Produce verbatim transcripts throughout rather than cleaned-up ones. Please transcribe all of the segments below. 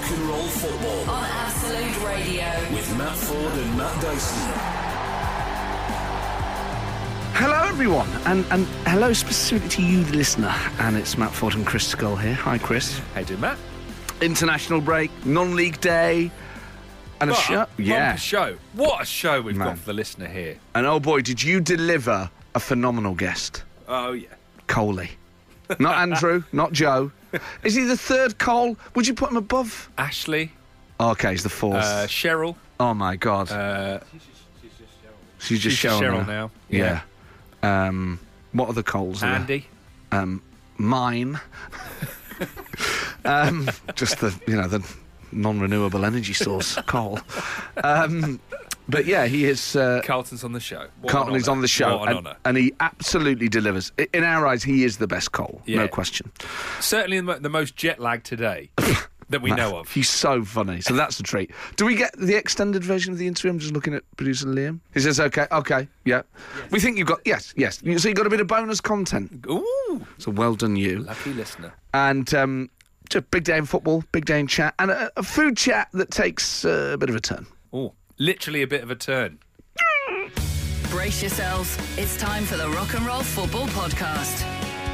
Rock and Roll Football on Absolute Radio with Matt Ford and Matt Dyson. Hello everyone, and, and hello specifically to you, the listener. And it's Matt Ford and Chris Skull here. Hi Chris. How you doing, Matt? International break, non-league day, and What a show. a Yeah, bumper show. What a show we've Man. got for the listener here. and oh boy, did you deliver a phenomenal guest, Oh, yeah. Coley. Not Andrew, not Joe. Is he the third Cole? Would you put him above? Ashley, Oh, okay, he's the fourth. uh, Cheryl. oh my God, Uh, she's just she's Cheryl, Cheryl now. now. Yeah. Um, what are the Coles? are there? Andy. Um, mine. um, just the you know the non-renewable energy source, coal. Um, but yeah, he is. Uh, Carlton's on the show. What Carlton an is honour. on the show, What an and, honour. and he absolutely delivers. I- In our eyes, he is the best Cole, no Yeah. question. Certainly the mo- the most jet lagged today that we know of. He's so funny, so that's a treat. Do we get the extended version of the interview? I'm just looking at producer Liam. He says, "Okay, okay, yeah." Yes. We think you've got yes, yes. You- So you got a bit of bonus content. Ooh, So well done, you. lucky listener. And um, just big day in football, big day in chat, and a, a food chat that takes uh, a bit of a turn. Oh, literally a bit of a turn. Brace yourselves. It's time for the Rock and Roll Football Podcast.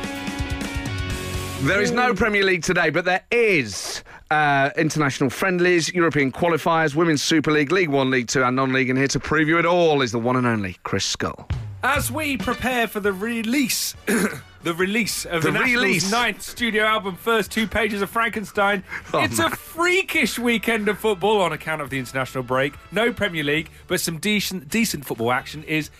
There is no Premier League today, but there is uh, international friendlies, European qualifiers, Women's Super League, League One, League Two, and non-league. And here to preview it all is the one and only Chris Skull. As we prepare for the release, the release of the, The Nationals' release. ninth studio album, First Two Pages of Frankenstein, Oh, it's man. a freakish weekend of football on account of the international break. No Premier League, but some decent, decent football action is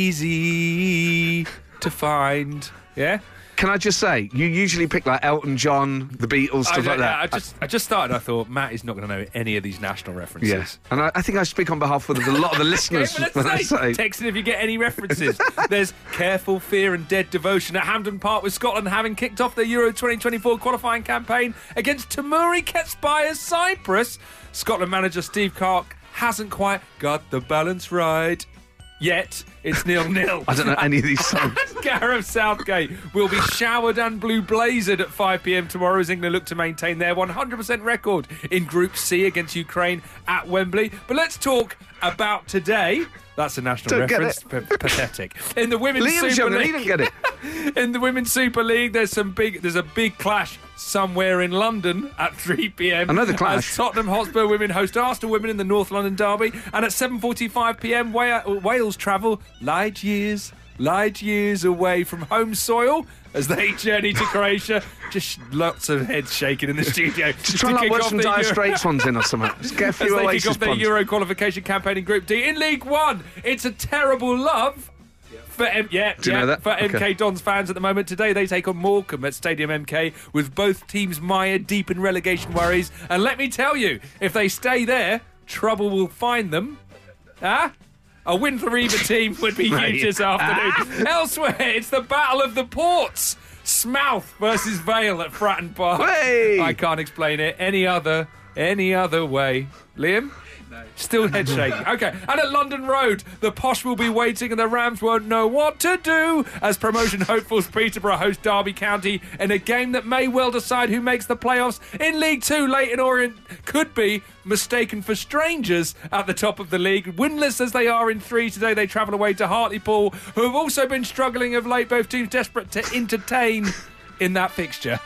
easy to find. Yeah. Can I just say, you usually pick like Elton John, the Beatles, stuff I, like that. I just, I just started. I thought Matt is not going to know any of these national references. Yeah, and I, I think I speak on behalf of a lot of the listeners Okay, when but I let's say, say. text in if you get any references. There's Careful, Fear and Dead Devotion at Hampden Park, with Scotland having kicked off their Euro twenty twenty-four qualifying campaign against Timuri Ketsbaya's Cyprus. Scotland manager Steve Clarke hasn't quite got the balance right. Yet, it's nil-nil. I don't know any of these songs. Gareth Southgate will be showered and blue blazered at five p.m. tomorrow as England look to maintain their one hundred percent record in Group C against Ukraine at Wembley. But let's talk about today. That's a national Don't get reference. P- pathetic. In the Women's Liam's Super young and he League. didn't get it. In the Women's Super League, there's some big. There's a big clash somewhere in London at three p.m. I know the clash. As Tottenham Hotspur women host Arsenal women in the North London derby, and at seven forty-five p.m. Wa- Wales travel light years, light years away from home soil as they journey to Croatia. Just lots of heads shaking in the studio. Just try and like, kick work off some the Dire Euro- Straits ones in or something. Just get a as few they kick Oasis off their ones. Euro qualification campaign in Group D. In League One, it's a terrible love. For M- yeah, Do you yeah, know that? for Okay. M K Dons fans at the moment. Today they take on Morecambe at Stadium M K, with both teams mired deep in relegation worries. And let me tell you, if they stay there, trouble will find them. Ah? A win for either team would be Mate. huge this afternoon. Elsewhere, it's the Battle of the Ports. Smouth versus Vale at Fratton Park. Hey! I can't explain it any other, any other way. Liam? Still head shaking. Okay, and at London Road, the Posh will be waiting and the Rams won't know what to do as promotion hopefuls Peterborough host Derby County in a game that may well decide who makes the playoffs. In League Two, Leyton Orient could be mistaken for strangers at the top of the league. Winless as they are in three today, they travel away to Hartlepool, who have also been struggling of late, both teams desperate to entertain in that fixture.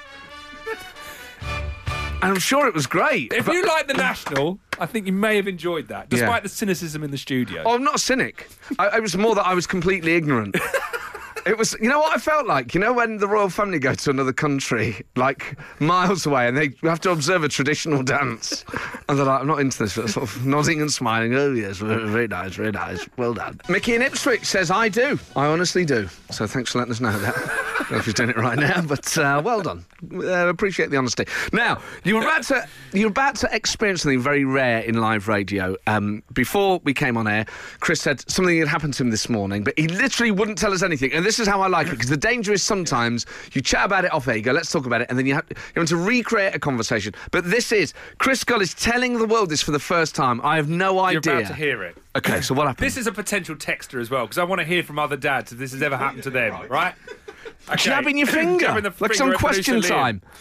And I'm sure it was great. If but- you like the National, I think you may have enjoyed that, despite Yeah. the cynicism in the studio. Oh, I'm not a cynic. I, it was more that I was completely ignorant. It was, you know what I felt like? You know when the royal family go to another country, like miles away, and they have to observe a traditional dance, and they're like, I'm not into this, but sort of nodding and smiling. Oh yes, very nice, very nice, well done. Mickey in Ipswich says, I do. I honestly do. So thanks for letting us know that. I don't know if he's doing it right now, but uh, well done. Uh, appreciate the honesty. Now, you were about to you're about to experience something very rare in live radio. Um, before we came on air, Chris said something had happened to him this morning, but he literally wouldn't tell us anything. And this is how I like it, because the danger is sometimes you chat about it off air, you go, let's talk about it, and then you have, you want to recreate a conversation. But this is, Chris Skull is telling the world this for the first time. I have no You're idea. about to hear it. Okay, so what happened? This is a potential texter as well, because I want to hear from other dads if this has ever happened to them, right? Okay. Jabbing your finger, Jabbing the like finger some at question producer Liam. time.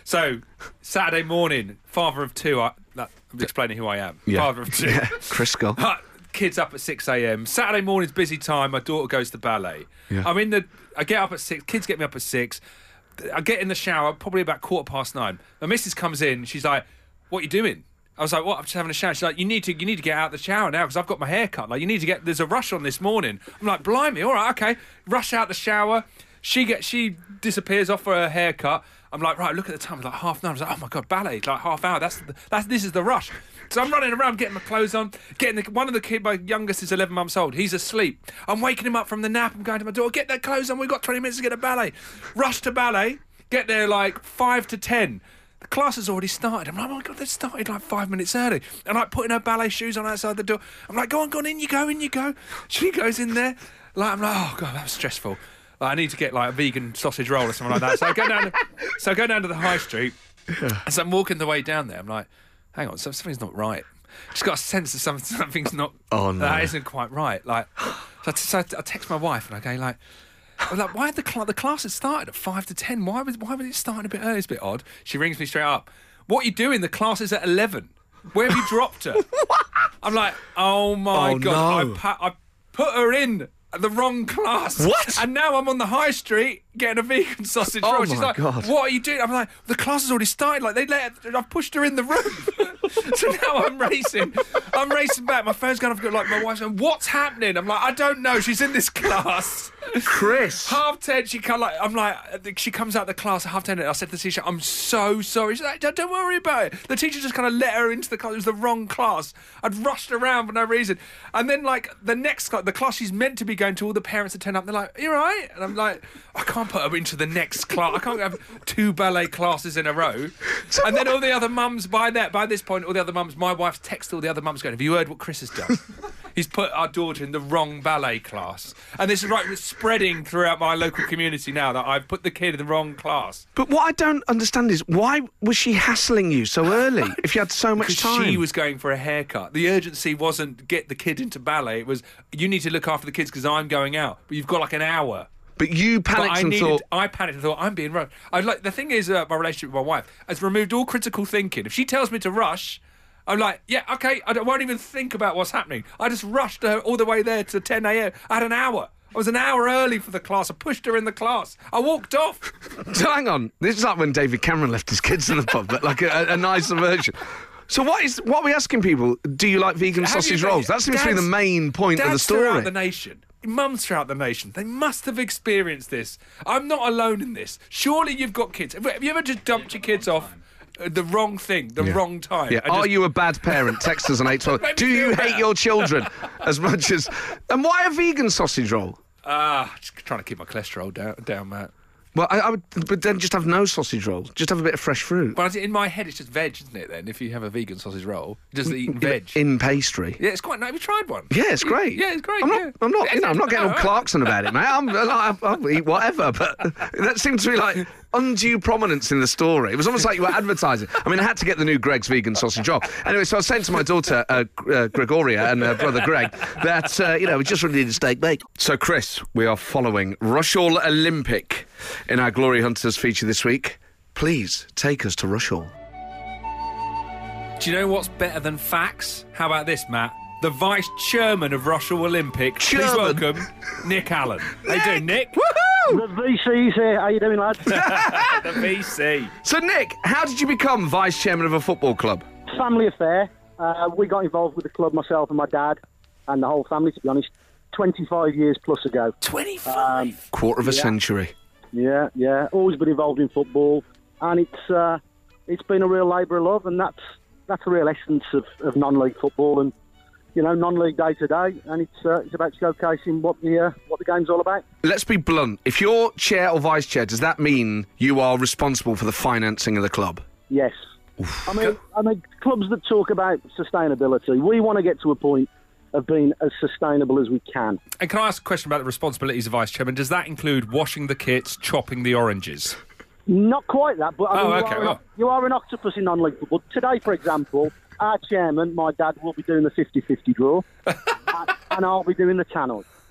So, Saturday morning, father of two. I, that, I'm explaining who I am. Yeah. Father of two. Yeah, Chris Skull. Kids up at six a.m. Saturday morning's busy time. My daughter goes to ballet. Yeah. I'm in the. I get up at six. Kids get me up at six. I get in the shower probably about quarter past nine. My missus comes in. She's like, "What are you doing?" I was like, "What? I'm just having a shower." She's like, "You need to. You need to get out of the shower now because I've got my hair cut. Like, you need to get. There's a rush on this morning." I'm like, "Blimey, all right, okay." Rush out the shower. She gets. She disappears off for her haircut. I'm like, right, look at the time. It's like half nine. I was like, oh my god, ballet. It's like half hour. That's the, that's this is the rush. So I'm running around getting my clothes on. Getting the, one of the kids. My youngest is eleven months old. He's asleep. I'm waking him up from the nap. I'm going to my daughter. Get their clothes on. We've got twenty minutes to get to ballet. Rush to ballet. Get there like five to ten. The class has already started. I'm like, oh my god, they started like five minutes early. And like putting her ballet shoes on outside the door. I'm like, go on, go on, in you go, in you go. She goes in there. Like I'm like, oh god, that was stressful. Like, I need to get like a vegan sausage roll or something like that. So I go down. To, so I go down to the high street. Yeah. As I'm walking the way down there, I'm like, hang on, something's not right. Just got a sense that something, something's not. Oh no, that isn't quite right. Like, so I, so I text my wife and I go like. I'm like, why had the cl- the class had started at five to ten? Why was why was it starting a bit early? It's a bit odd. She rings me straight up. What are you doing? The class is at eleven. Where have you dropped her? I'm like, oh my oh, god! No. I, pa- I put her in the wrong class. What? And now I'm on the high street getting a vegan sausage Oh roll. She's my like, God. what are you doing? I'm like, the class has already started. Like they let her, I've pushed her in the room. So now I'm racing. I'm racing back. My phone's going off. Like my wife's going, what's happening? I'm like, I don't know. She's in this class. Chris. Half ten, she come like I'm like she comes out the class at half ten. And I said to the teacher, "I'm so sorry." She's like, "Don't worry about it." The teacher just kind of let her into the class. It was the wrong class. I'd rushed around for no reason. And then like the next class, the class she's meant to be going to, all the parents had turned up. They're like, "You all right?" And I'm like, "I can't put her into the next class. I can't have two ballet classes in a row." So and then all the other mums by that by this point, all the other mums, my wife's texted all the other mums going, "Have you heard what Chris has done? He's put our daughter in the wrong ballet class." And this is right, it's spreading throughout my local community now that I've put the kid in the wrong class. But what I don't understand is why was she hassling you so early if you had so much Because time? she was going for a haircut. The urgency wasn't get the kid into ballet. It was, you need to look after the kids because I'm going out. But you've got like an hour. But you panicked But I and needed, thought... I panicked and thought, I'm being rushed. I like the thing is, uh, my relationship with my wife has removed all critical thinking. If she tells me to rush, I'm like, yeah, okay, I don't, won't even think about what's happening. I just rushed her all the way there to ten a.m. I had an hour. I was an hour early for the class. I pushed her in the class. I walked off. So hang on, this is like when David Cameron left his kids in the pub, but like a, a nicer version. So what is what are we asking people? Do you like vegan Have sausage you- rolls? That seems to be the Dads- main point of the Dads story. throughout the nation, mums throughout the nation, they must have experienced this. I'm not alone in this. Surely you've got kids. Have you ever just dumped your kids off uh, the wrong thing, the Yeah. wrong time? Yeah. and Are just- you a bad parent? Text us on eight twelve. Make me Do you feel hate better. your children as much as... And why a vegan sausage roll? Ah, just trying to keep my cholesterol down, down, Matt. Well, I, I would, but then just have no sausage rolls. Just have a bit of fresh fruit. Well, in my head, it's just veg, isn't it? Then, if you have a vegan sausage roll, just eating veg. In pastry. Yeah, it's quite nice. Have you tried one? Yeah, it's great. Yeah, it's great. I'm not. yeah. I'm not. You know, I'm not getting all No, Clarkson about it, mate. I'm, I'll, I'll eat whatever. But that seems to be like undue prominence in the story. It was almost like you were advertising. I mean, I had to get the new Greg's vegan sausage roll. Anyway, so I was saying to my daughter uh, uh, Gregoria and her brother Greg that uh, you know we just really need a steak bake. So, Chris, we are following Rushall Olympic in our Glory Hunters feature this week. Please take us to Rushall. Do you know what's better than facts? How about this, Matt? The vice chairman of Rushall Olympic. Please Chairman? welcome Nick Allen. How you doing, Nick? The V C's here. How you doing, lads? The V C. So, Nick, how did you become vice chairman of a football club? Family affair. Uh, we got involved with the club, myself and my dad, and the whole family, to be honest, twenty-five years plus ago. twenty-five. Quarter of a Yeah. century. Yeah, yeah. Always been involved in football, and it's uh, it's been a real labour of love, and that's that's the real essence of, of non-league football, and you know, non-league day to day, and it's uh, it's about showcasing what the uh, what the game's all about. Let's be blunt. If you're chair or vice chair, does that mean you are responsible for the financing of the club? Yes. I mean, I mean, clubs that talk about sustainability, we want to get to a point of being as sustainable as we can. And can I ask a question about the responsibilities of vice chairman? Does that include washing the kits, chopping the oranges? Not quite that, but I Oh, mean, okay, you, are an, well. you are an octopus in non-league football. Today, for example, our chairman, my dad, will be doing the fifty-fifty draw, and, and I'll be doing the channel.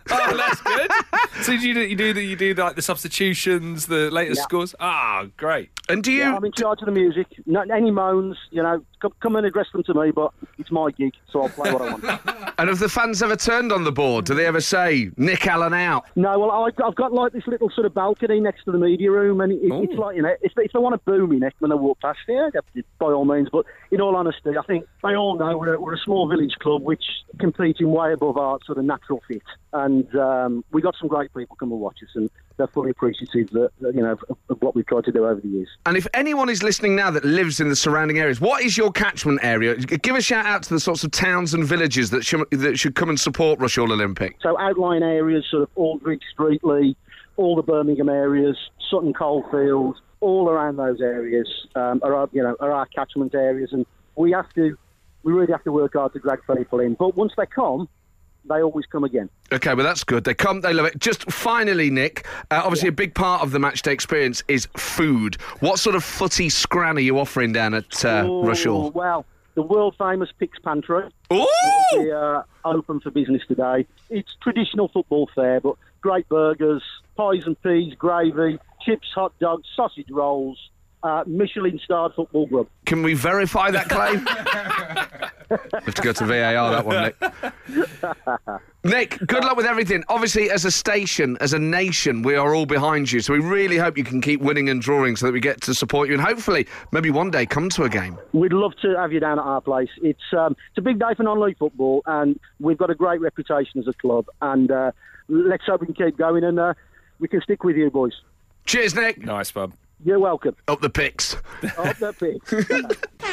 Oh, that's good. So you do you do the, you do like the substitutions, the latest Yeah. scores. Ah, great. And do you? Yeah, I'm in charge of the music. No, any moans, you know, come, come and address them to me, but it's my gig, so I'll play what I want. And have the fans ever turned on the board? Do they ever say Nick Allen out? No, well, I, I've got like this little sort of balcony next to the media room, and it, it's like, you know, if they, if they want to boo me, Nick, when they walk past here, by all means. But in all honesty, I think they all know we're, we're a small village club which competing way above our sort of natural fit. And um, we got some great people come and watch us, and they're fully appreciative that, you know, of, of what we've tried to do over the years. And if anyone is listening now that lives in the surrounding areas, what is your catchment area? Give a shout out to the sorts of towns and villages that should, that should come and support Rushall Olympic. So outlying areas, sort of Aldridge, Streatley, all the Birmingham areas, Sutton Coldfield, all around those areas um, are our, you know, are our catchment areas, and we have to, we really have to work hard to drag people in. But once they come, they always come again. OK, well, that's good. They come, they love it. Just finally, Nick, uh, obviously yeah. a big part of the matchday experience is food. What sort of footy scran are you offering down at uh, oh, Rushall? Well, the world-famous Pix Pantry Ooh! will be uh, open for business today. It's traditional football fare, but great burgers, pies and peas, gravy, chips, hot dogs, sausage rolls, uh, Michelin-starred football grub. Can we verify that claim? Have to go to V A R, that one, Nick. Nick, good luck with everything. Obviously, as a station, as a nation, we are all behind you. So we really hope you can keep winning and drawing so that we get to support you and hopefully maybe one day come to a game. We'd love to have you down at our place. It's um, it's a big day for non-league football, and we've got a great reputation as a club. And uh, let's hope we can keep going, and uh, we can stick with you, boys. Cheers, Nick. Nice, bub. You're welcome. Up the Pix. Up the Pix.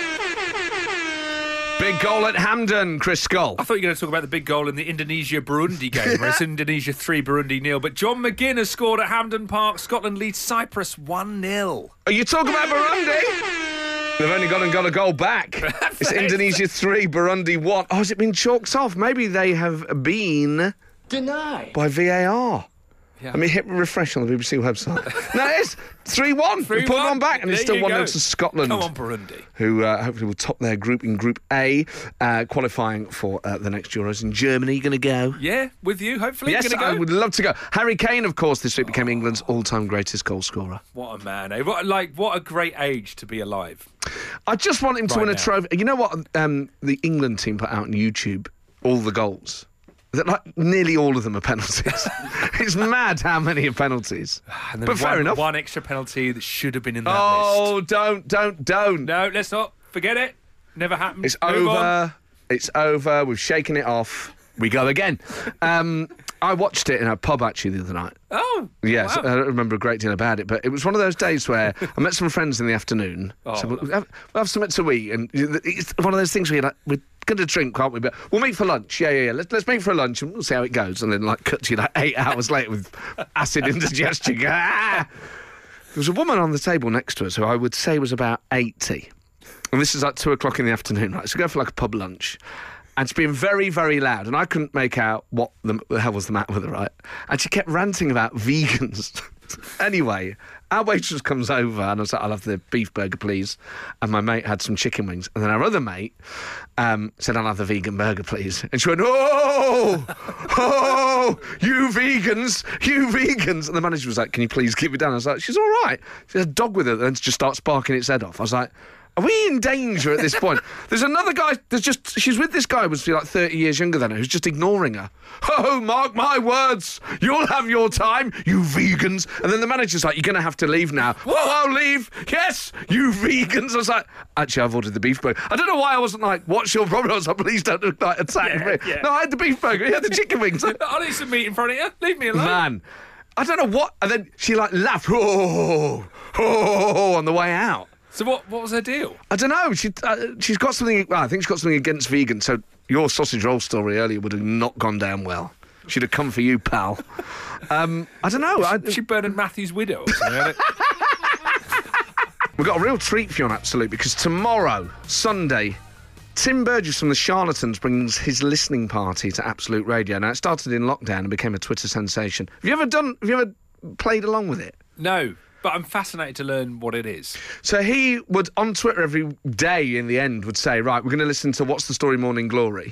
Big goal at Hampden, Chris Skull. I thought you were going to talk about the big goal in the Indonesia-Burundi game, where it's Indonesia three, Burundi nil. But John McGinn has scored at Hampden Park. Scotland leads Cyprus one nil. Are you talking about Burundi? They've only gone and got a goal back. It's Indonesia three, Burundi one. Oh, has it been chalked off? Maybe they have been... Denied. By V A R. Yeah. I mean, hit refresh on the B B C website. No, it is three one. We put one back, and there it's still one go. nil to Scotland. Come on, Burundi. Who uh, hopefully will top their group in Group A, uh, qualifying for uh, the next Euros. In Germany, going to go? Yeah, with you, hopefully. Yes, gonna go? I would love to go. Harry Kane, of course, this week became England's all-time greatest goal scorer. What a man, eh? What, like, what a great age to be alive. I just want him to Right win a now. trophy. You know what um, the England team put out on YouTube? All the goals. That, like, nearly all of them are penalties. It's mad how many are penalties. And then But fair one, enough. One extra penalty that should have been in that Oh, list. don't, don't, don't. No, let's not. Forget it. Never happened. It's Move over. on. It's over. We've shaken it off. We go again. Um, I watched it in a pub, actually, the other night. Oh, Yes, wow. I don't remember a great deal about it, but it was one of those days where I met some friends in the afternoon. Oh, so we'll have, we'll have something to eat, and it's one of those things where you're like, we're going to drink, can't we? But we'll meet for lunch. Yeah, yeah, yeah. Let's, let's meet for lunch, and we'll see how it goes. And then, like, cut to you like eight hours later with acid indigestion. Ah! There was a woman on the table next to us who I would say was about eighty. And this is like two o'clock in the afternoon, right? So we go for like a pub lunch. And it's been very, very loud. And I couldn't make out what the, the hell was the matter with her, right? And she kept ranting about vegans. Anyway, our waitress comes over and I was like, I'll have the beef burger, please. And my mate had some chicken wings. And then our other mate um, said, I'll have the vegan burger, please. And she went, oh, oh, you vegans, you vegans. And the manager was like, can you please keep it down? I was like, she's all right. She had a dog with her that just starts barking its head off. I was like, are we in danger at this point? There's another guy, there's just, she's with this guy who was like thirty years younger than her, who's just ignoring her. Oh, mark my words, you'll have your time, you vegans. And then the manager's like, you're going to have to leave now. Whoa, I'll leave. Yes, you vegans. I was like, actually, I've ordered the beef burger. I don't know why I wasn't like, what's your problem? I was like, please don't like, attack Yeah, me. yeah. No, I had the beef burger, he had the chicken wings. I'll eat some meat in front of you. Leave me alone. Man, I don't know what. And then she like laughed, oh, oh, on the way out. So what, what was her deal? I don't know. She, uh, she's got something... Well, I think she's got something against vegans, so your sausage roll story earlier would have not gone down well. She'd have come for you, pal. Um, I don't know. I, She Bernard Matthews' widow or something. we've got a real treat for you on Absolute, because tomorrow, Sunday, Tim Burgess from the Charlatans brings his listening party to Absolute Radio. Now, it started in lockdown and became a Twitter sensation. Have you ever done... Have you ever played along with it? No, but I'm fascinated to learn what it is. So he would, on Twitter every day in the end, would say, right, we're going to listen to What's the Story Morning Glory.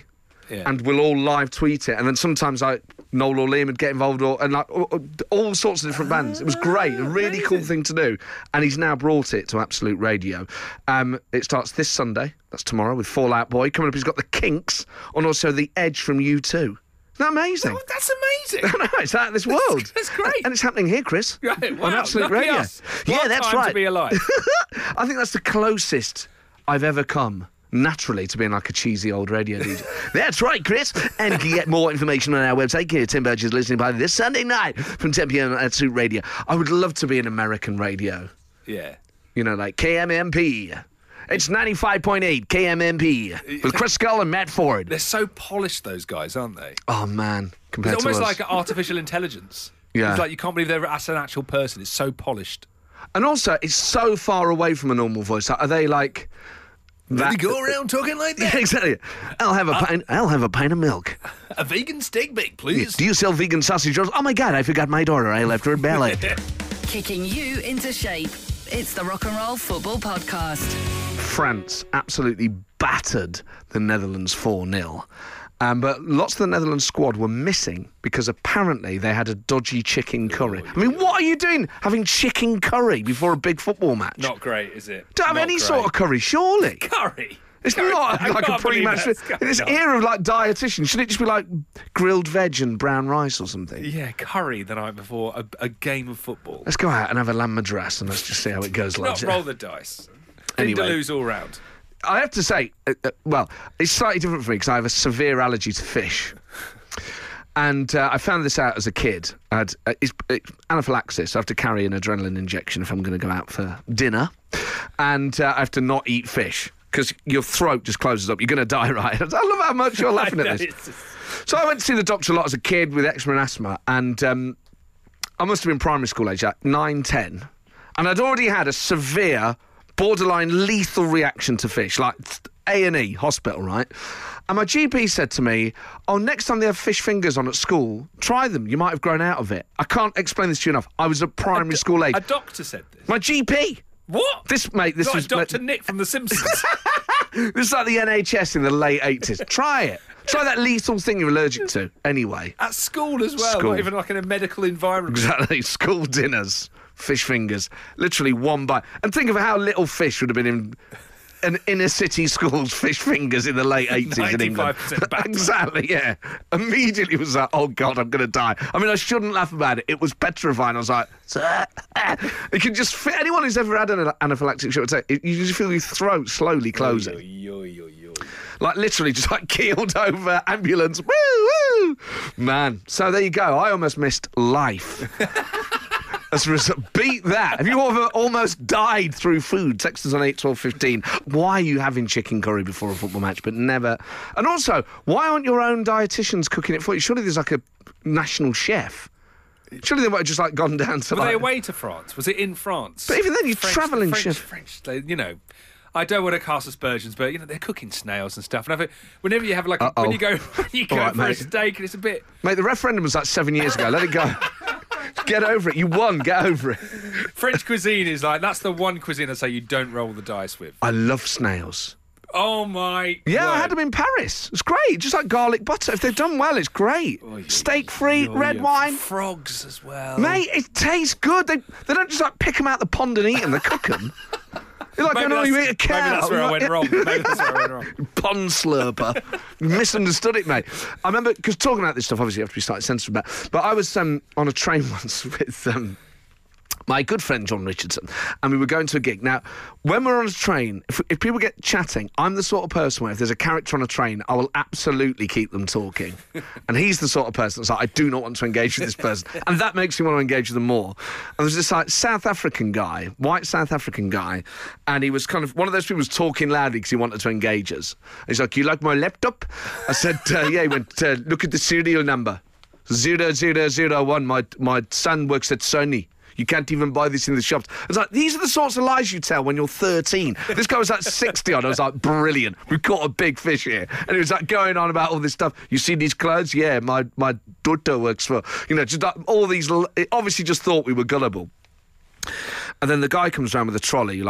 Yeah. and we'll all live tweet it. And then sometimes like Noel or Liam would get involved, or and like all, all sorts of different bands. It was great, a really cool thing to do. And he's now brought it to Absolute Radio. Um, it starts this Sunday. That's tomorrow with Fall Out Boy. Coming up, he's got the Kinks, and also the Edge from U two. Isn't that amazing? Oh, that's amazing. I know, it's out of this world. That's great. And it's happening here, Chris. Right, wow, on Absolute lucky Radio. us. Yeah, What that's time right. to be alive. I think that's the closest I've ever come, naturally, to being like a cheesy old radio D J. That's right, Chris. And you can get more information on our website. Here, Tim Burgess listening party this Sunday night from ten p m at Absolute Radio. I would love to be in American radio. Yeah. You know, like K M M P. It's ninety-five point eight K M M P with Chris Skull and Matt Ford. They're so polished, those guys, aren't they? Oh, man. Compared It's to almost us. like artificial intelligence. Yeah. It's like you can't believe they're that's an actual person. It's so polished. And also, it's so far away from a normal voice. Are they like... They go around talking like Yeah, that. exactly. I'll have a pint. I'll have a pint of milk. A vegan steak bake, please. Do you sell vegan sausage rolls? Oh my God! I forgot my daughter. I left her at ballet. Kicking you into shape. It's the Rock and Roll Football Podcast. France absolutely battered the Netherlands four nil. Um, but lots of the Netherlands squad were missing because apparently they had a dodgy chicken curry. I mean, what are you doing having chicken curry before a big football match? Not great, is it? Don't have Not any great. sort of curry, surely. curry. It's Curry. not I like a can't believe pre-match. that's In going this on. era of like dietitian, shouldn't it just be like grilled veg and brown rice or something? Yeah, curry the night before a, a game of football. Let's go out and have a lamb madras and let's just see how it goes. Not lads. roll the dice. Anyway. Anyway. all round. I have to say, uh, uh, well, it's slightly different for me because I have a severe allergy to fish. And uh, I found this out as a kid. I had uh, it's, it's anaphylaxis. I have to carry an adrenaline injection if I'm going to go out for dinner. And uh, I have to not eat fish because your throat just closes up. You're going to die, right? I love how much you're laughing I know, at this. it's just- So I went to see the doctor a lot as a kid with eczema and asthma. And um, I must have been primary school age, like nine, ten. And I'd already had a severe, borderline lethal reaction to fish, like A and E, hospital, right? And my G P said to me, oh, next time they have fish fingers on at school, try them. You might have grown out of it. I can't explain this to you enough. I was at primary school age. A doctor said this. My G P. What? This, mate, this Not was... Doctor Nick from The Simpsons. This is like the N H S in the late eighties. Try it. Try that lethal thing you're allergic to. Anyway. At school as well, School. not even like in a medical environment. Exactly. School dinners. Fish fingers. Literally one bite. And think of how little fish would have been in an inner city school's fish fingers in the late eighties in England. ninety-five percent batter. Exactly, yeah. Immediately was like, oh God, I'm going to die. I mean, I shouldn't laugh about it. It was petrifying. I was like, you can just feel, anyone who's ever had an anaphylactic shock attack, you just feel your throat slowly closing. Yo, yo, yo, yo. Like literally just like keeled over, ambulance, woo, woo. Man, so there you go. I almost missed life. As a result, beat that. Have you ever almost died through food? Text us on eight twelve fifteen. Why are you having chicken curry before a football match, but never... And also, why aren't your own dietitians cooking it for you? Surely there's like a national chef. Surely they might have just like gone down to Were like... they away to France? Was it in France? But even then, you're French, travelling French, chef. French, they, you know... I don't want to cast aspersions, but you know they're cooking snails and stuff. And I think whenever you have like a, Uh-oh. when you go when you go All right, for a mate. steak and it's a bit Mate, the referendum was like seven years ago. Let it go. Get over it. You won. Get over it. French cuisine is like that's the one cuisine I say you don't roll the dice with. I love snails. Oh my! Yeah, word. I had them in Paris. It's great. Just like garlic butter. If they've done well, it's great. Steak free, Oh, red yeah. wine. Frogs as well. Mate, it tastes good. They they don't just like pick them out the pond and eat them. They cook them. You're like, Maybe oh, you that's- eat a cow. Maybe that's where I went wrong. Maybe that's where I went wrong. Pond slurper. You misunderstood it, mate. I remember, because talking about this stuff, obviously you have to be slightly sensitive about. But I was um, on a train once with um, my good friend John Richardson, and we were going to a gig. Now, when we're on a train, if, if people get chatting, I'm the sort of person where if there's a character on a train, I will absolutely keep them talking. And he's the sort of person that's like, I do not want to engage with this person. And that makes me want to engage with them more. And there's this like South African guy, white South African guy, and he was kind of one of those people who was talking loudly because he wanted to engage us. He's like, you like my laptop? I said, uh, yeah. He went, uh, look at the serial number. Zero, zero, zero, one. My, my son works at Sony. You can't even buy this in the shops. It's like, these are the sorts of lies you tell when you're thirteen. This guy was like sixty odd. I was like, brilliant. We've caught a big fish here. And he was like going on about all this stuff. You see these clothes? Yeah, my, my daughter works for, you know, just like all these, it obviously just thought we were gullible. And then the guy comes around with a trolley, like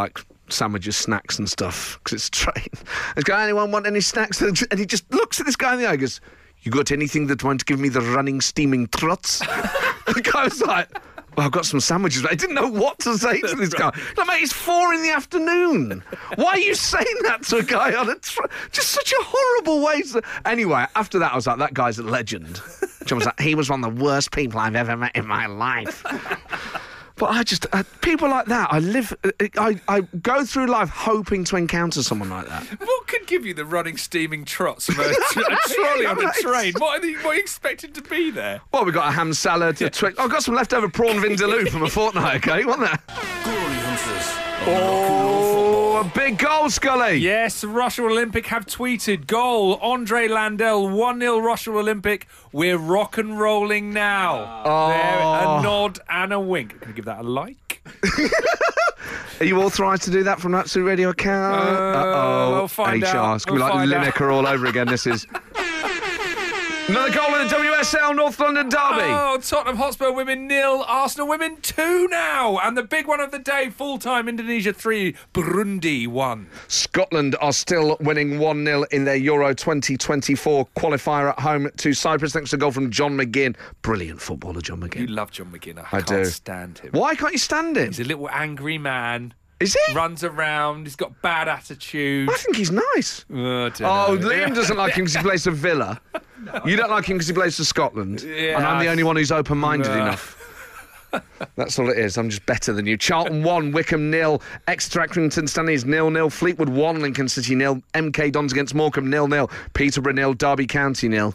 sandwiches, snacks and stuff, because it's a train. This guy, anyone want any snacks? And he just looks at this guy in the eye and goes, you got anything that won't give me the running, steaming trots? The guy was like, well, I've got some sandwiches, but I didn't know what to say to this guy. No, mate, it's four in the afternoon. Why are you saying that to a guy on a train? Just such a horrible way to... Anyway, after that, I was like, that guy's a legend. John was like, he was one of the worst people I've ever met in my life. But I just, uh, people like that, I live, uh, I, I go through life hoping to encounter someone like that. What could give you the running, steaming trots of a, a trolley on a train? What are, you, what are you expecting to be there? Well, we got a ham salad, a twi- I've got some leftover prawn vindaloo from a fortnight ago, wasn't there? Glory Hunters. Oh, a big goal, Scully. Yes, Russia Olympic have tweeted, goal, Andre Landell, one nil Russia Olympic, we're rock and rolling now. Oh. There, a nod and a wink. Can you give that a like? Are you authorised to do that from Absolute Radio account? Uh, Uh-oh. we'll find H R. out. It's going to We'll be like find out. Lineker all over again, this is. Another goal in the W S L North London derby. Oh, Tottenham Hotspur women nil, Arsenal women two now. And the big one of the day, full-time Indonesia three, Burundi one. Scotland are still winning one nil in their Euro twenty twenty-four qualifier at home to Cyprus, thanks to a goal from John McGinn. Brilliant footballer, John You McGinn. love John McGinn. I, I can't do. stand him. Why can't you stand him? He's a little angry man. Is he? Runs around. He's got bad attitude. I think he's nice. Oh, I don't Oh, know. Liam doesn't like him because he plays for Villa. You don't like him because he plays for Scotland. Yeah. And I'm the only one who's open-minded No. enough. That's all it is. I'm just better than you. Charlton one, Wickham nil. Exeter Accrington Stanley is nil nil. Fleetwood one, Lincoln City nil. M K Dons against Morecambe nil nil. Peterborough nil. Derby County nil.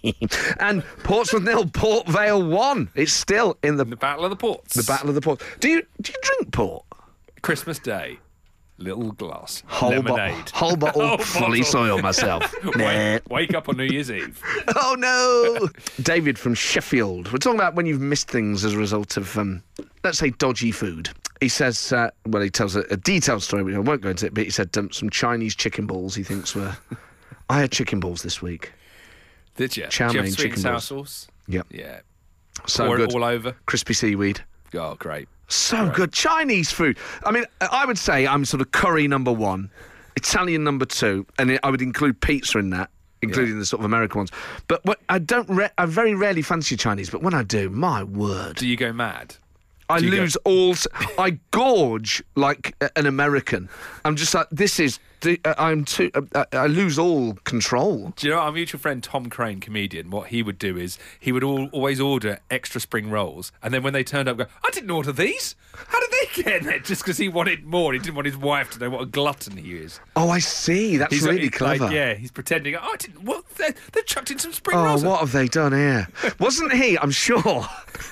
And Portsmouth nil. Port Vale one. It's still in the The Battle of the Ports. the Battle of the Ports. Do you do you drink port? Christmas Day. Little glass. Whole bo- Lemonade. whole bottle, Whole fully bottle. soiled myself. Wake, wake up on New Year's Eve. Oh no! David from Sheffield. We're talking about when you've missed things as a result of, um, let's say, dodgy food. He says, uh, well, he tells a, a detailed story, which I won't go into it, but he said um, some Chinese chicken balls he thinks were... I had chicken balls this week. Did you? Chow Did you have mein sweet and chicken sour balls. sauce? Yep. Yeah. So Pour good. it all over. Crispy seaweed. Oh, great. So good. Chinese food. I mean, I would say I'm sort of curry number one, Italian number two, and I would include pizza in that, including Yeah. the sort of American ones. But what, I don't. Re- I very rarely fancy Chinese, but when I do, my word. Do you go mad? I Do you lose go- all. s- I gorge like a- an American. I'm just like, this is. I'm too. I, I lose all control. Do you know our mutual friend Tom Crane, comedian, what he would do is he would all, always order extra spring rolls, and then when they turned up, go, I didn't order these. How did they get in there? Just because he wanted more. He didn't want his wife to know what a glutton he is. Oh, I see. That's He's really he's like, clever. yeah, he's pretending, oh, I didn't. What? They, they chucked in some spring Oh, rolls. what have they done here? Wasn't he? I'm sure.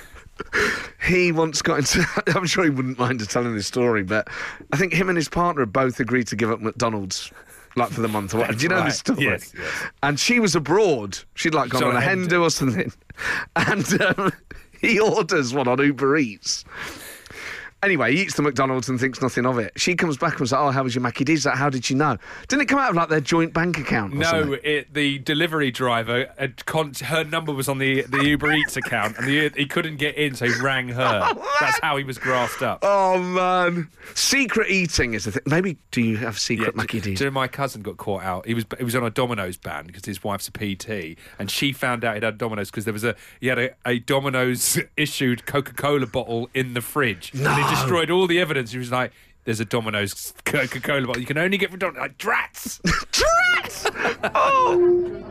He once got into... I'm sure he wouldn't mind us telling this story, but I think him and his partner both agreed to give up McDonald's, like, for the month. Or what. Do you know right. this story? Yes, yes. And she was abroad. She'd, like, gone She's on a hen do or something. And um, he orders one on Uber Eats. Anyway, he eats the McDonald's and thinks nothing of it. She comes back and was like, oh, how was your Mackie D's? Like, how did you know? Didn't it come out of, like, their joint bank account or No, something? it, the delivery driver, had con- her number was on the, the Uber Eats account, and the, he couldn't get in, so he rang her. That's how he was grasped up. Oh, man. Secret eating is the thing. Maybe do you have secret Yeah, Mackie do- D's? do you know my cousin got caught out? He was he was on a Domino's ban because his wife's a P T, and she found out he'd had Domino's because there was a he had a, a Domino's issued Coca-Cola bottle in the fridge, No. and he destroyed all the evidence. He was like, "There's a Domino's Coca-Cola bottle you can only get from Domino's." Like, drats! Drats! Oh!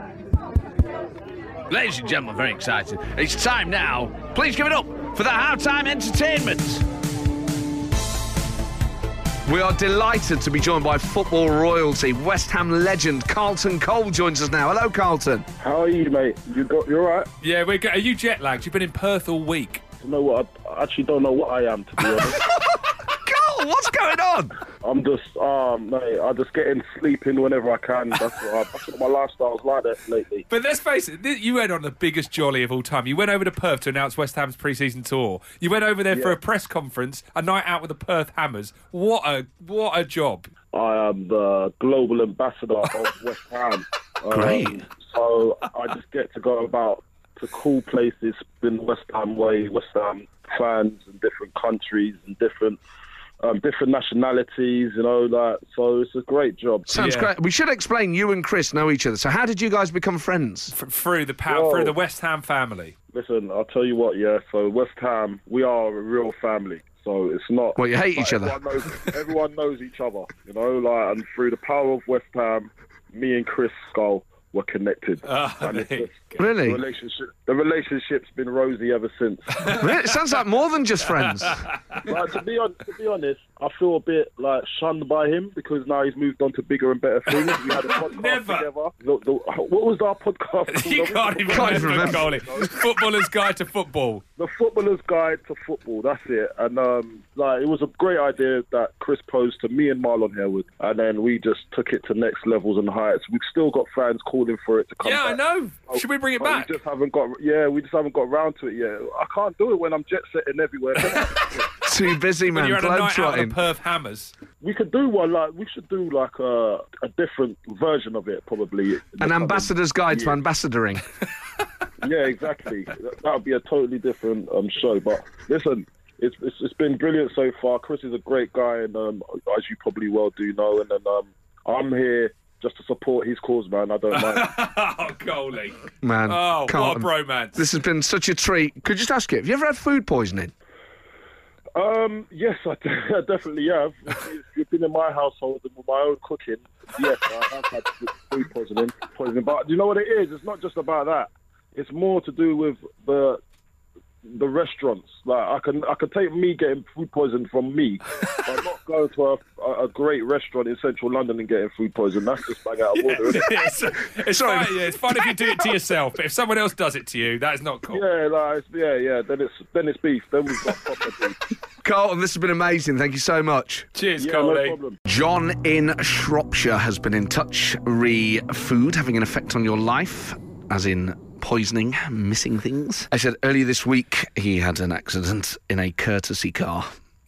Ladies and gentlemen, very excited. It's time now. Please give it up for the halftime entertainment. We are delighted to be joined by football royalty. West Ham legend Carlton Cole joins us now. Hello, Carlton. How are you, mate? You got, you're right. Yeah, we're go- are you jet lagged? You've been in Perth all week. You know what? I, I actually don't know what I am, to be honest. Cole, what's going on? I'm just, um, mate, I just get in sleeping whenever I can. That's what, I, that's what my lifestyle's like that lately. But let's face it, th- you went on the biggest jolly of all time. You went over to Perth to announce West Ham's pre-season tour. You went over there for Yeah. a press conference, a night out with the Perth Hammers. What a what a job! I am the global ambassador of West Ham. Um, Great. So I just get to go about to cool places in the West Ham way, West Ham fans in different countries and different um, different nationalities, you know, like, so it's a great job. Sounds Yeah. great. We should explain, you and Chris know each other. So how did you guys become friends? F- through the power, Whoa. through the West Ham family. Listen, I'll tell you what, yeah, so West Ham, we are a real family. So it's not... Well, you hate like, each other. Everyone knows, everyone knows each other, you know, like, and through the power of West Ham, me and Chris Skull were connected. Oh, and it's there you just- Really? The relationship, the relationship's been rosy ever since. Really? It sounds like more than just friends. Like, to be on, to be honest, I feel a bit like shunned by him because now he's moved on to bigger and better things. We had a podcast Never. together. The, the, what was our podcast called? You can't even Can't even remember, remember. Coley. Footballer's Guide to Football. The Footballer's Guide to Football. That's it. And um, like, it was a great idea that Chris posed to me and Marlon Harewood, and then we just took it to next levels and heights. We've still got fans calling for it to come Yeah, I back. know. Should we bring it But back? We just haven't got. Yeah, we just haven't got round to it yet. I can't do it when I'm jet setting everywhere. Too busy, man. When you're at a night out at Globetrotting. Perth Hammers. We could do one like we should do like a a different version of it probably. An ambassador's guide to Yeah. ambassadoring. Yeah, exactly. That would be a totally different um, show. But listen, it's, it's it's been brilliant so far. Chris is a great guy, and um, as you probably well do know, and then um, I'm here just to support his cause, man. I don't mind. Oh, Coley. Man, Oh, what can't- a bromance. This has been such a treat. Could I just ask you, have you ever had food poisoning? Um, yes, I, de- I definitely have. If you've been in my household and with my own cooking, yes, I have had food poisoning. Poisoning, but you know what it is? It's not just about that. It's more to do with the the restaurants. Like I can I can take me getting food poisoning from me, but not going to a, a, a great restaurant in central London and getting food poisoning. That's just bang out of order, isn't it? it's it's Sorry. fine, yeah, it's fine if you do it to yourself, but if someone else does it to you, that is not cool. Yeah, like, it's- yeah, yeah. Then it's then it's beef. Then we've got proper beef. Carlton, this has been amazing. Thank you so much. Cheers, Yeah, no Coley. problem. John in Shropshire has been in touch re food having an effect on your life, as in poisoning, missing things. I said earlier this week he had an accident in a courtesy car.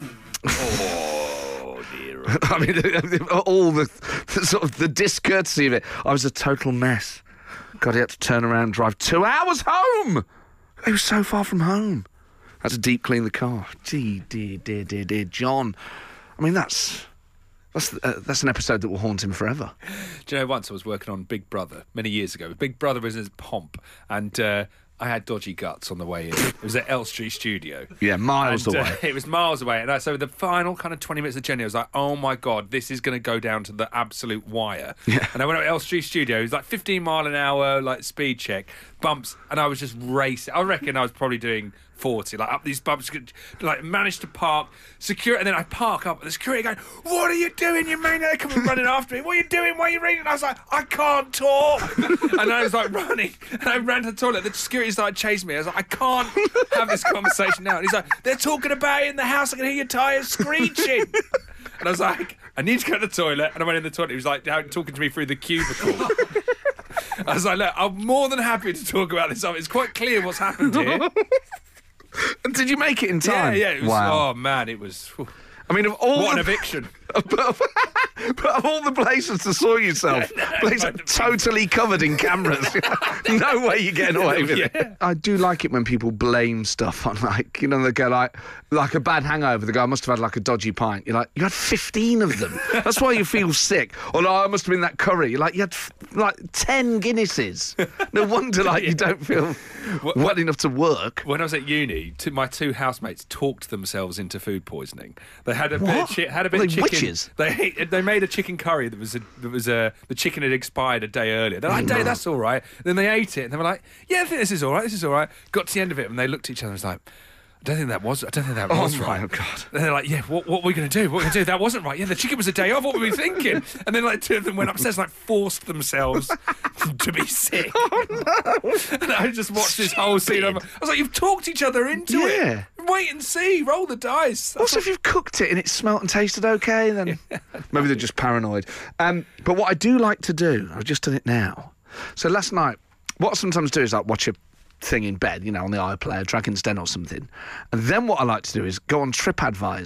Oh, dear. I mean, all the, the sort of the discourtesy of it. I was a total mess. God, he had to turn around and drive two hours home. He was so far from home. Had to deep clean the car. Gee, dear, dear, dear, dear John. I mean, that's that's uh, that's an episode that will haunt him forever. Do you know, once I was working on Big Brother many years ago. Big Brother was in his pomp, and uh, I had dodgy guts on the way in. It was at Elstree Studio. Yeah, miles And, uh, away. it was miles away. And I, so the final kind of twenty minutes of Jenny, I was like, oh my God, this is going to go down to the absolute wire. Yeah. And I went up to Elstree Studio. It was like fifteen mile an hour, like speed check, bumps. And I was just racing. I reckon I was probably doing forty, like up these bumps, like managed to park, secure, and then I park up, and the security going, what are you doing, you maniac? They come and running after me. What are you doing? Why are you reading? And I was like, I can't talk. And I was like running, and I ran to the toilet. The security started chasing me. I was like, I can't have this conversation now. And he's like, they're talking about it in the house. I can hear your tyres screeching. And I was like, I need to go to the toilet. And I went in the toilet. He was like talking to me through the cubicle. I was like, look, I'm more than happy to talk about this. It's quite clear what's happened here. And did you make it in Yeah, time? yeah. It was, wow. Oh, man, it was... whew. I mean, of all What an the, eviction. but of all the places to saw yourself, places totally covered in cameras. No way you're getting away with Yeah. it. I do like it when people blame stuff on, like, you know, they go like, like a bad hangover. The guy must have had like a dodgy pint. You're like, you had fifteen of them. That's why you feel sick. Or no, it must have been that curry. You're like, you had f- like ten Guinnesses. No wonder, like, you don't feel well enough to work. When I was at uni, two, my two housemates talked themselves into food poisoning. They had a bit What? of chi- had a bit Were of they chicken. witches? They they made a chicken curry that was a, that was a, the chicken had expired a day earlier. They're like, "Day, that's all right." Then they ate it and they were like, "Yeah, I think this is all right. This is all right." Got to the end of it and they looked at each other and was like, I don't think that was. I don't think that Oh was my right. God. And they're like, yeah, what, what are we going to do? What are we going to do? That wasn't right. Yeah, the chicken was a day off. What were we thinking? And then like two of them went upstairs and like forced themselves to be sick. Oh no! And I just watched this whole scene. I was like, you've talked each other into Yeah. it. Wait and see. Roll the dice. Also, if you've cooked it and it smelt and tasted okay, then maybe they're just paranoid. Um, but what I do like to do, I've just done it now. So last night, what I sometimes do is like watch a thing in bed, you know, on the iPlayer, Dragon's Den or something. And then what I like to do is go on TripAdvisor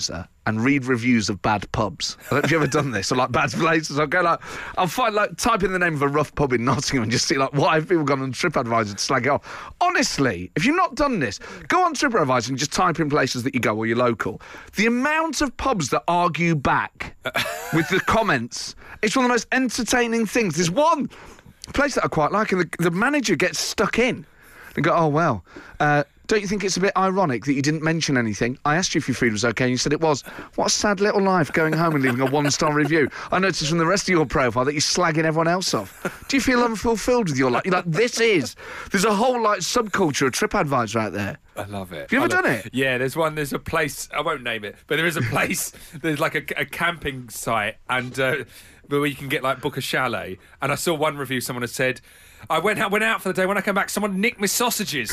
and read reviews of bad pubs. I don't know if you've ever done this, or like bad places. I'll go like, I'll find like, type in the name of a rough pub in Nottingham and just see like, why have people gone on TripAdvisor to slag it off? Honestly, if you've not done this, go on TripAdvisor and just type in places that you go or you're local. The amount of pubs that argue back with the comments, it's one of the most entertaining things. There's one place that I quite like, and the, the manager gets stuck in and go, oh, well, uh, don't you think it's a bit ironic that you didn't mention anything? I asked you if your food was okay and you said it was. What a sad little life, going home and leaving a one-star review. I noticed from the rest of your profile that you're slagging everyone else off. Do you feel unfulfilled with your life? You're like, this is. There's a whole like subculture of TripAdvisor out there. I love it. Have you ever love done it? Yeah, there's one, there's a place, I won't name it, but there is a place, there's like a, a camping site and uh, where you can get like book a chalet. And I saw one review, someone had said, I went out, went out for the day, when I came back, someone nicked my sausages.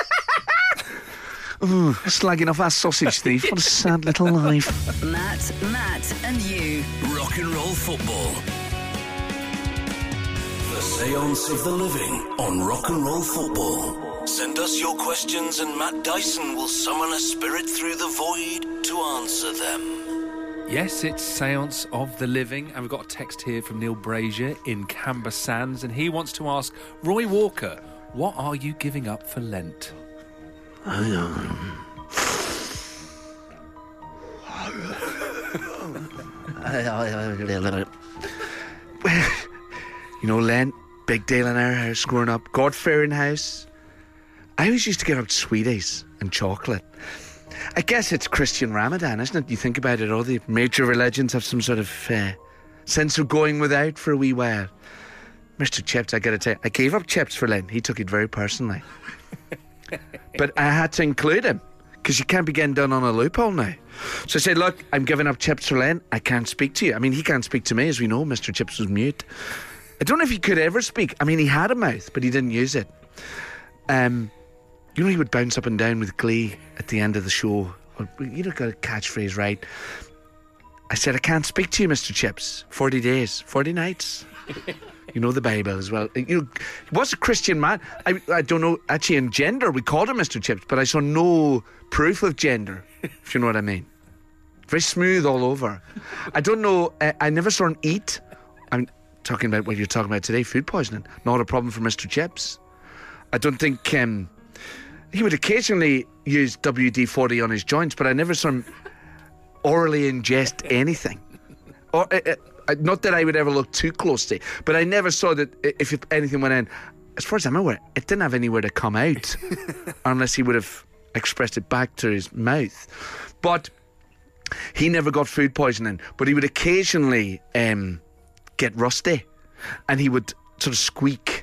Ooh, slagging off our sausage thief. What a sad little life. Matt, Matt and you. Rock and roll football. The Seance of the Living on Rock and Roll Football. Send us your questions and Matt Dyson will summon a spirit through the void to answer them. Yes, it's Seance of the Living, and we've got a text here from Neil Brazier in Camber Sands, and he wants to ask, Roy Walker, what are you giving up for Lent? You know, Len, big deal in our house growing up. God-fearing house. I always used to give out sweeties and chocolate. I guess it's Christian Ramadan, isn't it? You think about it, all the major religions have some sort of uh, sense of going without for a wee while. Mister Chips, I gotta tell you, I gave up Chips for Lent. He took it very personally. But I had to include him, because you can't be getting done on a loophole now. So I said, look, I'm giving up Chips for Len. I can't speak to you. I mean, he can't speak to me. As we know, Mister Chips was mute. I don't know if he could ever speak. I mean, he had a mouth, but he didn't use it. Um, you know, he would bounce up and down with glee at the end of the show. You know, got a catchphrase right. I said, I can't speak to you, Mister Chips. forty days, forty nights. You know the Bible as well. You know, he was a Christian man. I, I don't know, actually in gender, we called him Mister Chips, but I saw no proof of gender, if you know what I mean. Very smooth all over. I don't know, I, I never saw him eat. I'm talking about what you're talking about today, food poisoning. Not a problem for Mister Chips. I don't think, um, he would occasionally use W D forty on his joints, but I never saw him orally ingest anything. Or... Uh, uh, Not that I would ever look too closely, but I never saw that if anything went in. As far as I'm aware, it didn't have anywhere to come out unless he would have expressed it back to his mouth. But he never got food poisoning, but he would occasionally um, get rusty, and he would sort of squeak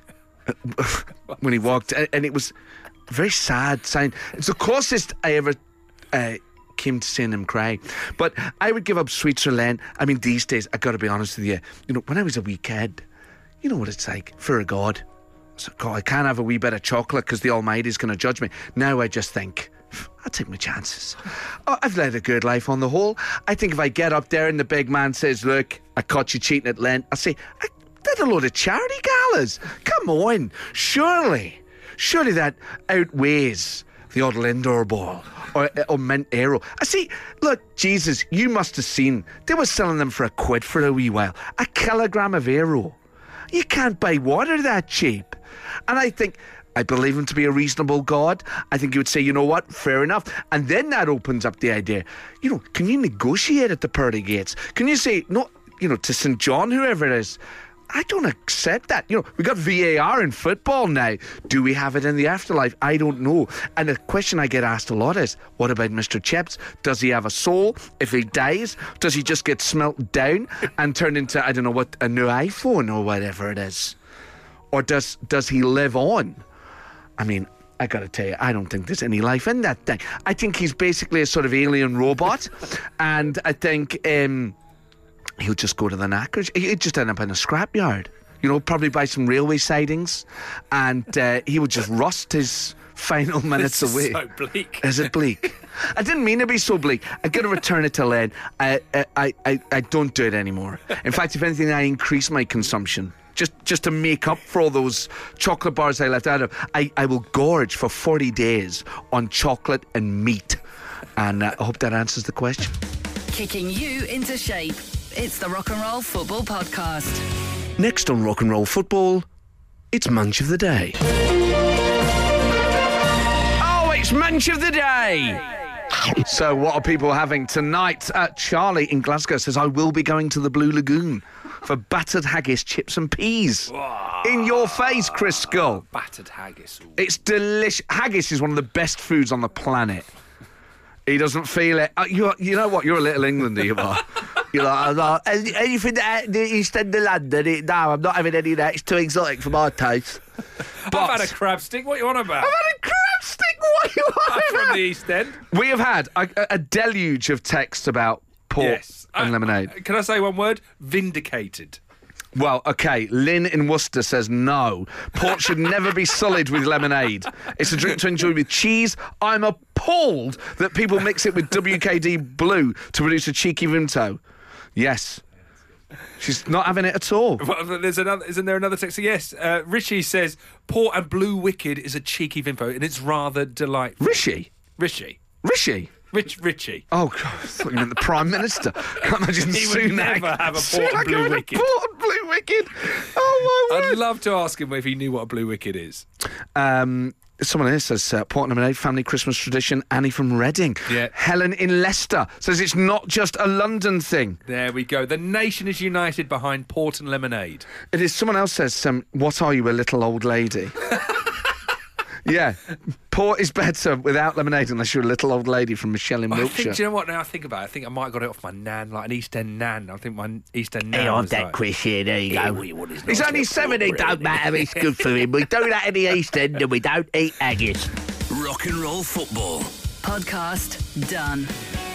when he walked, and it was a very sad sign. It's the closest I ever... Uh, came to seeing him cry. But I would give up sweets for Lent. I mean, these days, I gotta be honest with you, you know, when I was a wee kid, you know what it's like, fear of God. So, God, I can't have a wee bit of chocolate because the Almighty's gonna judge me. Now I just think, I'll take my chances. Oh, I've led a good life on the whole. I think if I get up there and the big man says, look, I caught you cheating at Lent, I'll say, I did a load of charity galas. Come on, surely, surely that outweighs the odd indoor ball. Or, or mint arrow. I see, look, Jesus, you must have seen, they were selling them for a quid for a wee while. A kilogram of arrow. You can't buy water that cheap. And I think, I believe him to be a reasonable God. I think he would say, you know what, fair enough. And then that opens up the idea, you know, can you negotiate at the pearly gates? Can you say, no, you know, to Saint John, whoever it is, I don't accept that. You know, we got V A R in football now. Do we have it in the afterlife? I don't know. And the question I get asked a lot is, what about Mister Chips? Does he have a soul? If he dies, does he just get smelt down and turn into, I don't know what, a new iPhone or whatever it is? Or does does he live on? I mean, I gotta tell you, I don't think there's any life in that thing. I think he's basically a sort of alien robot. And I think... um he'll just go to the knackers. He'd just end up in a scrapyard. You know, probably buy some railway sidings, and uh, he would just rust his final minutes this away. Is so bleak. Is it bleak? I didn't mean to be so bleak. I'm going to return it to Len. I, I, I, I don't do it anymore. In fact, if anything, I increase my consumption. Just just to make up for all those chocolate bars I left out of. I, I will gorge for forty days on chocolate and meat. And uh, I hope that answers the question. kicking you into shape. It's the Rock and Roll Football Podcast. Next on Rock and Roll Football, it's Munch of the Day. Oh, it's Munch of the Day! So what are people having tonight? Uh, Charlie in Glasgow says, I will be going to the Blue Lagoon for battered haggis, chips and peas. Whoa. In your face, Chris Skull. Battered haggis. Ooh. It's delicious. Haggis is one of the best foods on the planet. He doesn't feel it. Uh, you, you know what? You're a little Englander, you are. You're like, oh, anything that the East End of London, it, no, I'm not having any of that. It's too exotic for my taste. But I've had a crab stick. What are you on about? I've had a crab stick. What are you on I'm about? from the East End. We have had a, a deluge of texts about port Yes. and I- lemonade. I- Can I say one word? Vindicated. Well, OK, Lynn in Worcester says no. Port should never be sullied with lemonade. It's a drink to enjoy with cheese. I'm appalled that people mix it with W K D Blue to produce a cheeky Vimto. Yes. She's not having it at all. Well, there's another. Isn't there another text? Yes. Uh, Richie says Port and Blue Wicked is a cheeky Vimto, and it's rather delightful. Rishi? Rishi. Rishi? Rich Richie. Oh, God, I thought you meant the Prime Minister. Can't imagine He would Sunak. never have a Port Sunak and Blue having a Wicked. Port and Blue Wicked. Oh, my I'd word. love to ask him if he knew what a Blue Wicked is. Um, someone here says uh, Port and lemonade, family Christmas tradition. Annie from Reading. Yeah. Helen in Leicester says it's not just a London thing. There we go. The nation is united behind Port and lemonade. It is. Someone else says, um, what are you, a little old lady? Yeah. Port is better without lemonade unless you're a little old lady from Michelle in I Wiltshire. think, do you know what? Now I think about it, I think I might have got it off my nan, like an East End nan. I think my East End nan. was like, Chris here, there you "Hey, go. we want his He's nice only little seven, it Port don't bread." matter, it's good for him. We do that in the East End and we don't eat haggis. Rock and Roll Football. Podcast done.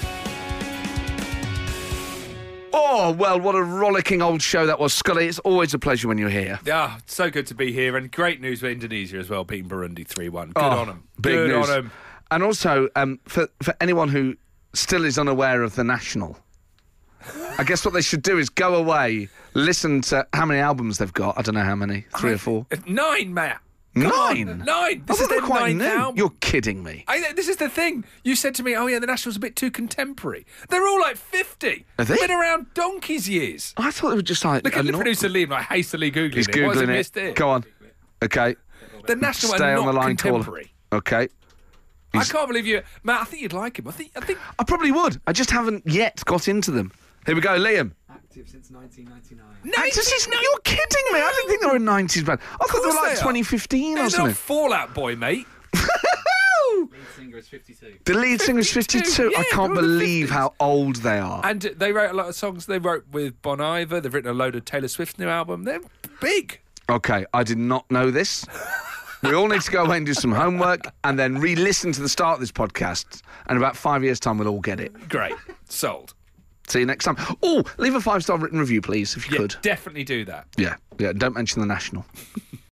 Oh, well, what a rollicking old show that was. Scully, it's always a pleasure when you're here. Ah, so good to be here, and great news for Indonesia as well, beating Burundi three one. Good Oh, on them. Big Good news. on them. And also, um, for, for anyone who still is unaware of The National, I guess what they should do is go away, listen to how many albums they've got. I don't know how many, three or four. Nine, Matt. Come Nine? on, Nine. This I is thought they their were quite ninth new. album. You're kidding me. I, this is the thing. You said to me, oh, yeah, the National's a bit too contemporary. They're all like fifty. Are they? Been around donkey's years. I thought they were just like... Look at a the not- producer Liam, like hastily Googling He's it. What has he Googling missed it. here? Go on. Okay. The National Stay are on not the line, contemporary. caller. Okay. I can't believe you... Matt, I think you'd like him. I think... I think I probably would. I just haven't yet got into them. Here we go, Liam. Active since nineteen ninety-nine. Actors is- You're kidding me. I didn't think they were a nineties band. I thought they were course like they are. twenty fifteen or They're something. not Fallout Boy, mate. Lead singer is fifty-two. The lead singer's fifty-two, fifty-two. I yeah, can't they're all in the believe fifties. how old they are. And they wrote a lot of songs. They wrote with Bon Iver. They've written a load of Taylor Swift's new album. They're big. Okay, I did not know this. We all need to go away and do some homework and then re-listen to the start of this podcast. And in about five years' time, we'll all get it. Great. Sold. See you next time. Oh, leave a five-star written review, please, if you Yeah, could. definitely do that. Yeah, yeah. Don't mention The National.